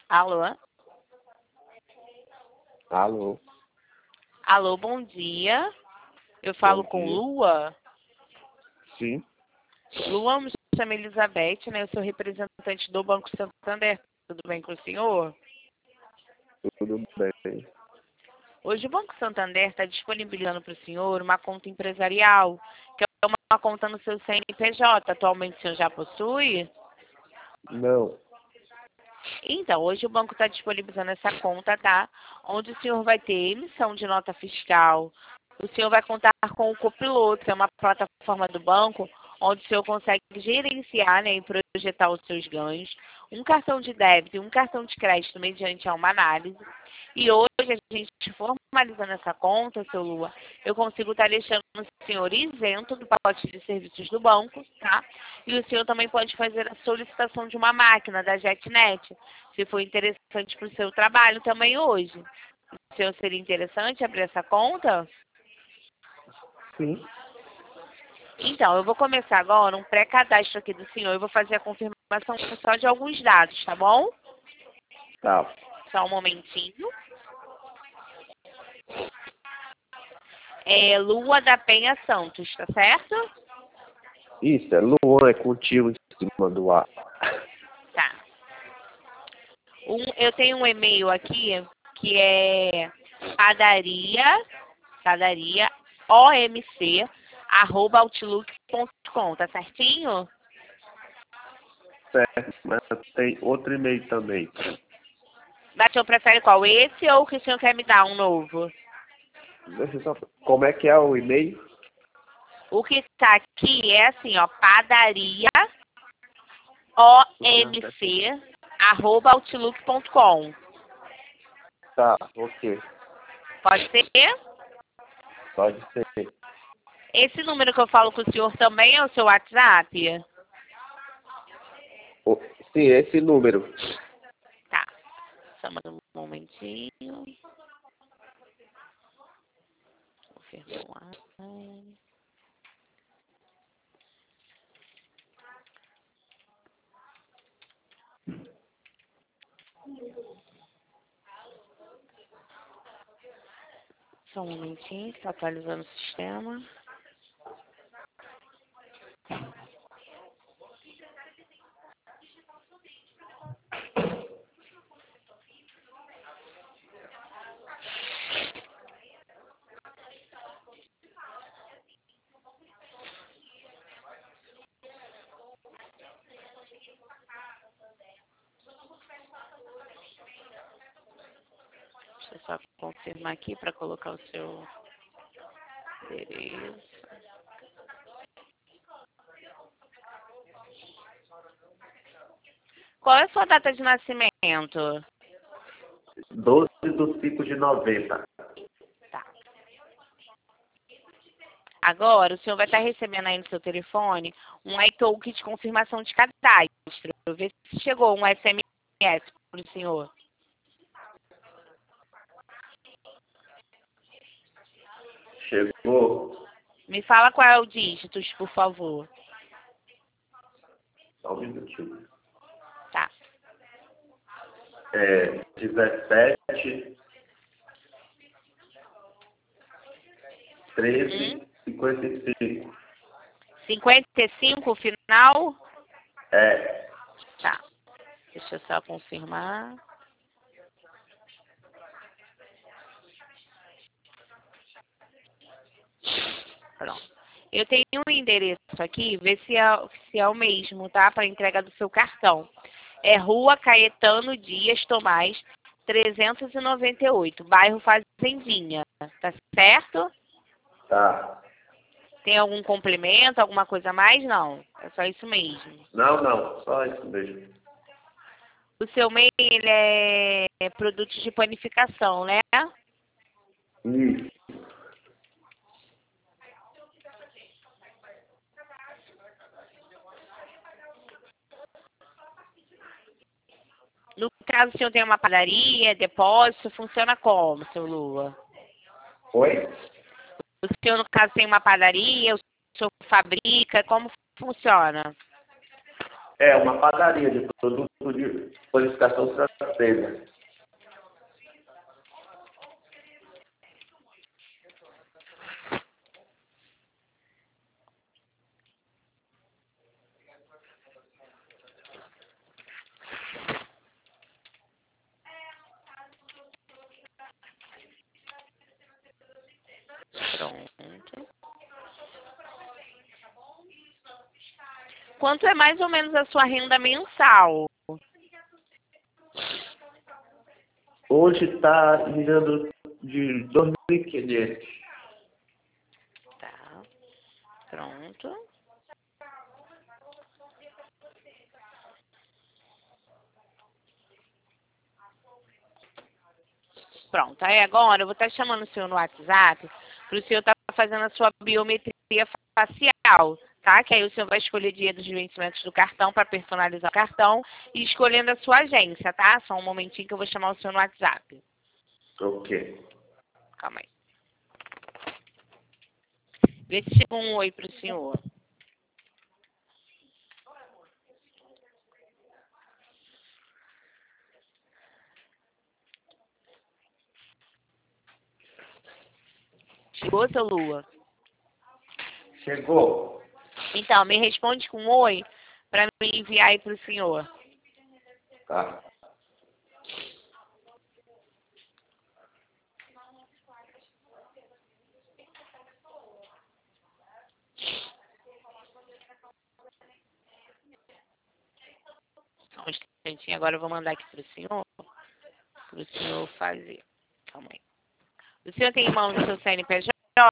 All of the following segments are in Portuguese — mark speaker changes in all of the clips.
Speaker 1: Alô?
Speaker 2: Alô,
Speaker 1: Alô, bom dia. Eu
Speaker 2: bom
Speaker 1: falo com
Speaker 2: dia.
Speaker 1: Lua.
Speaker 2: Sim,
Speaker 1: Lua, me chamo Elizabeth, né? Eu sou representante do Banco Santander. Tudo bem com o senhor?
Speaker 2: tudo bem.
Speaker 1: Hoje o Banco Santander está disponibilizando para o senhor uma conta empresarial, que é uma conta no seu CNPJ. Atualmente o senhor já possui?
Speaker 2: Não,
Speaker 1: Então, hoje o banco está disponibilizando essa conta, tá? Onde o senhor vai ter emissão de nota fiscal. O senhor vai contar com o Copiloto, que é uma plataforma do banco, onde o senhor consegue gerenciar, né, e projetar os seus ganhos. Um cartão de débito e um cartão de crédito mediante a uma análise. E hoje, a gente formalizando essa conta, seu Lua, eu consigo estar deixando o senhor isento do pacote de serviços do banco, tá? E o senhor também pode fazer a solicitação de uma máquina da JetNet, se for interessante para o seu trabalho também hoje. O senhor seria interessante abrir essa conta?
Speaker 2: sim,
Speaker 1: Então, eu vou começar agora um pré-cadastro aqui do senhor. Eu vou fazer a confirmação só de alguns dados, tá bom?
Speaker 2: tá.
Speaker 1: Só um momentinho. É Lua da Penha Santos, tá certo?
Speaker 2: Isso, é Luan, é contigo em cima do ar.
Speaker 1: Tá. Eu tenho um e-mail aqui que é padaria omc@outlook.com, tá certinho?
Speaker 2: Certo, mas tem outro e-mail também.
Speaker 1: Mas o senhor prefere qual? Esse ou que o senhor quer me dar um novo?
Speaker 2: Deixa eu só... Como é que é o e-mail?
Speaker 1: O que tá aqui é assim, ó, padaria omc@outlook.com.
Speaker 2: Tá, ok.
Speaker 1: Pode ser?
Speaker 2: Pode ser.
Speaker 1: Esse número que eu falo com o senhor também é o seu WhatsApp?
Speaker 2: O- Sim, esse número.
Speaker 1: Tá. Só mais um momentinho. Confirmar. Só um momentinho, que tá atualizando o sistema. Deixa eu só confirmar aqui para colocar o seu endereço. Qual é a sua data de nascimento?
Speaker 2: 12/5/90.
Speaker 1: Tá. Agora, o senhor vai estar recebendo aí no seu telefone um iTalk de confirmação de cadastro. Eu ver se chegou um SMS para o senhor.
Speaker 2: Chegou.
Speaker 1: Me fala qual é o dígito, por favor.
Speaker 2: Só um minutinho.
Speaker 1: Tá.
Speaker 2: É 17 13 55.
Speaker 1: 55 final?
Speaker 2: É,
Speaker 1: Tá. Deixa eu só confirmar. Pronto. Eu tenho um endereço aqui, vê se é o mesmo, tá? Para entrega do seu cartão. É Rua Caetano Dias Tomás, 398, bairro Fazendinha. Tá certo?
Speaker 2: tá.
Speaker 1: Tem algum complemento, alguma coisa a mais? Não. É só isso mesmo.
Speaker 2: Não, não, só isso mesmo.
Speaker 1: O seu MEI, ele é produto de panificação, né?
Speaker 2: Isso.
Speaker 1: No caso, o senhor tem uma padaria, depósito, funciona como, seu Lua?
Speaker 2: Oi?
Speaker 1: O senhor, no caso, tem uma padaria, o senhor fabrica, como funciona?
Speaker 2: É uma padaria de produto de panificação francesa.
Speaker 1: Pronto. Quanto é mais ou menos a sua renda mensal?
Speaker 2: Hoje está girando de 2.500.
Speaker 1: Tá. Pronto. Pronto. Aí agora eu vou estar chamando o senhor no WhatsApp para o senhor estar fazendo a sua biometria facial, tá? Que aí o senhor vai escolher o dia dos vencimentos do cartão para personalizar o cartão e escolhendo a sua agência, tá? Só um momentinho que eu vou chamar o senhor no WhatsApp.
Speaker 2: Ok.
Speaker 1: Calma aí. Vê se chegou um oi para o senhor. Chegou, seu Lua?
Speaker 2: Chegou.
Speaker 1: Então, me responde com um oi para me enviar aí para o senhor.
Speaker 2: Tá.
Speaker 1: Só um instantinho, agora eu vou mandar aqui para o senhor fazer. Calma aí. O senhor tem em mão no seu CNPJ?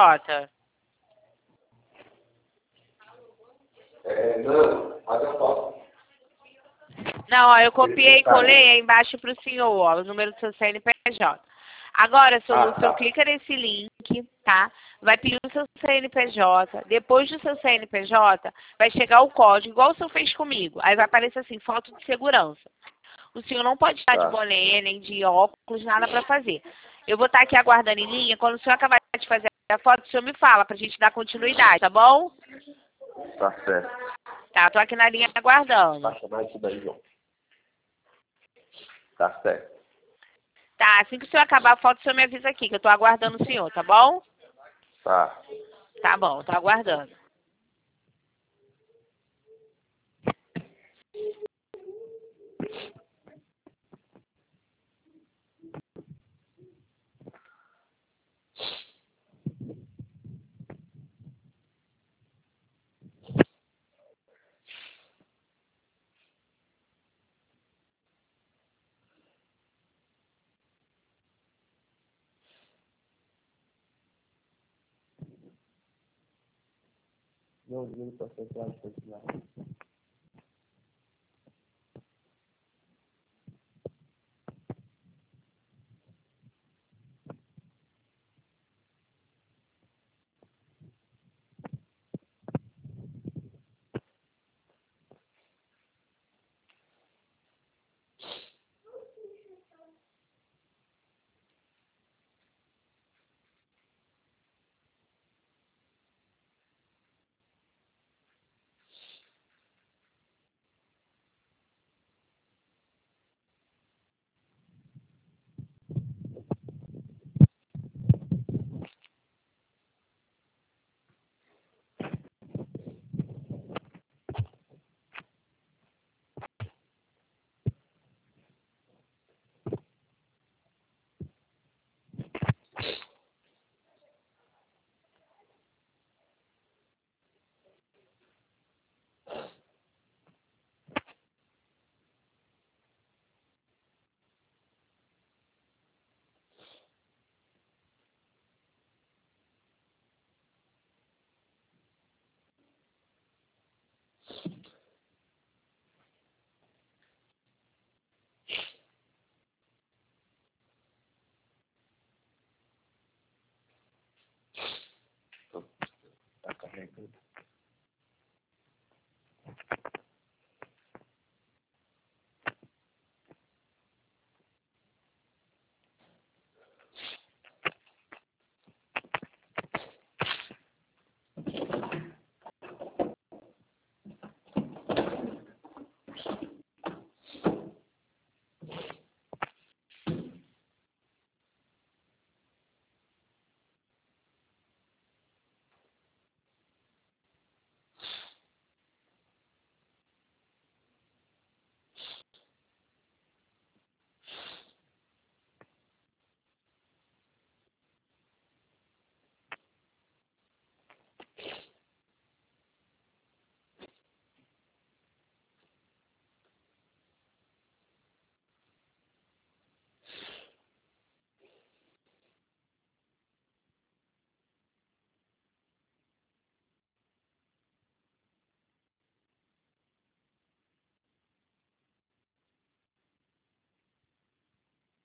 Speaker 2: Não, mas eu posso.
Speaker 1: Não, ó, eu copiei e colei aí embaixo para o senhor, ó, o número do seu CNPJ. Agora, seu Lu, o senhor clica nesse link, tá? Vai pedir o seu CNPJ. Depois do seu CNPJ, vai chegar o código, igual o senhor fez comigo. Aí vai aparecer assim, foto de segurança. O senhor não pode estar de boné, nem de óculos, nada para fazer. Eu vou estar aqui aguardando em linha. Quando o senhor acabar de fazer a foto, o senhor me fala pra gente dar continuidade, tá bom?
Speaker 2: Tá certo.
Speaker 1: Tá, tô aqui na linha aguardando.
Speaker 2: Vai chamar isso daí, João. Tá certo.
Speaker 1: Tá, assim que o senhor acabar a foto, o senhor me avisa aqui, que eu tô aguardando o senhor, tá bom?
Speaker 2: Tá.
Speaker 1: Tá bom, tô aguardando.
Speaker 2: Não, digo para você, claro,